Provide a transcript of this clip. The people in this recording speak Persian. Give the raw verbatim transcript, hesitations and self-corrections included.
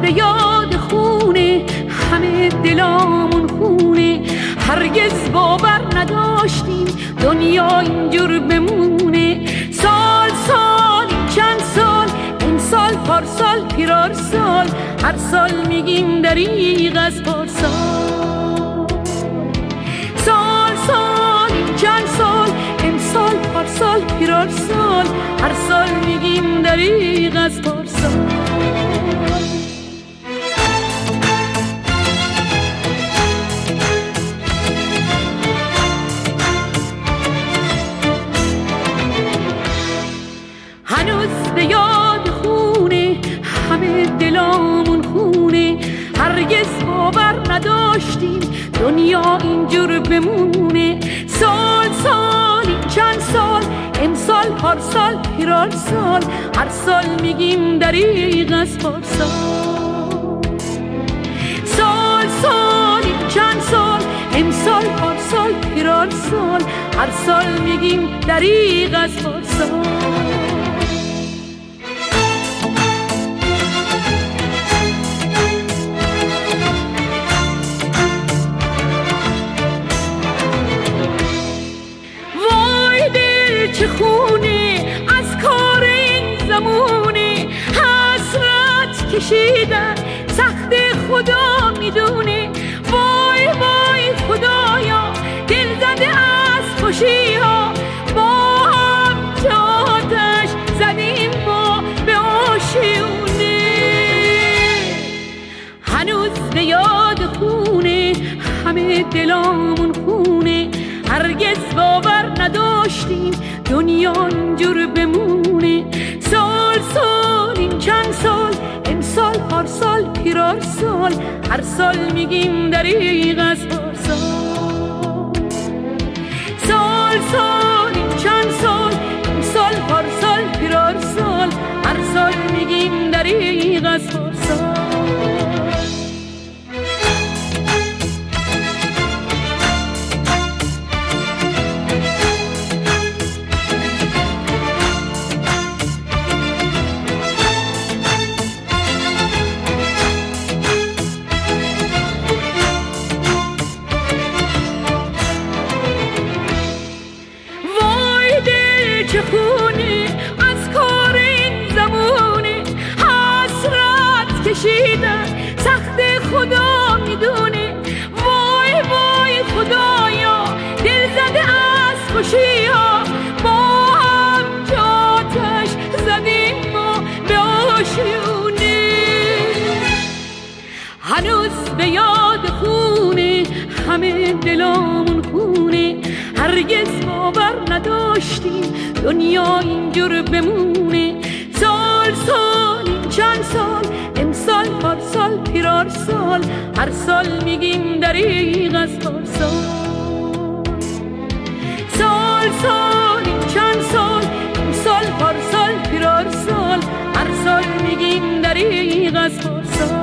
به یاد خونه، همه دلامون خونه. هرگز باور نداشتیم دنیا اینجور بمونه. سال سال این چند سال، امسال پارسال پیرار سال، هر سال میگیم دریغ از پارسال. سال سال این چند سال، امسال پارسال پیرار سال، هر سال میگیم دریغ از پارسال. هنوز به یاد خونه، همه دلامون خونه. هرگز باور نداشتیم دنیا اینجور بمونه. سال سال این چند سال، امسال پارسال پیرار سال، هر سال میگیم دریغ از پارسال. سال سال این چند سال، امسال پارسال پیرار سال، هر سال میگیم دریغ از پارسال. چه خونه از کار این زمونه، حسرت کشیدن سخت خدا میدونه. وای وای خدایا دل زده از خوشی ها، با هم آتش زدیم ما به آشیونه. هنوز به یاد خونه، همه دلامون خونه. هرگز باور نداشتیم دنیا اینجور بمونه. سال سال این چند سال، امسال پارسال پیرار سال، هر سال میگیم دریغ از پارسال. سال سال این چند سال، امسال پارسال پیرار سال، هر سال میگیم دریغ از پارسال. چه خونه از کار این زمونه، حسرت کشیدن سخت خدا میدونه. وای وای خدایا دل زده از خوشی ها، با هم آتش زدیم ما به آشیونه. هنوز به یاد خونه، همه دلامون خونه. هرگز باور نداشتیم دنیا اینجور بمونه. سال سال این چند سال، امسال پارسال پیرار سال، هر سال میگیم دریغ از پارسال. سال سال این چند سال، امسال پارسال پیرار سال، هر سال میگیم دریغ از پارسال.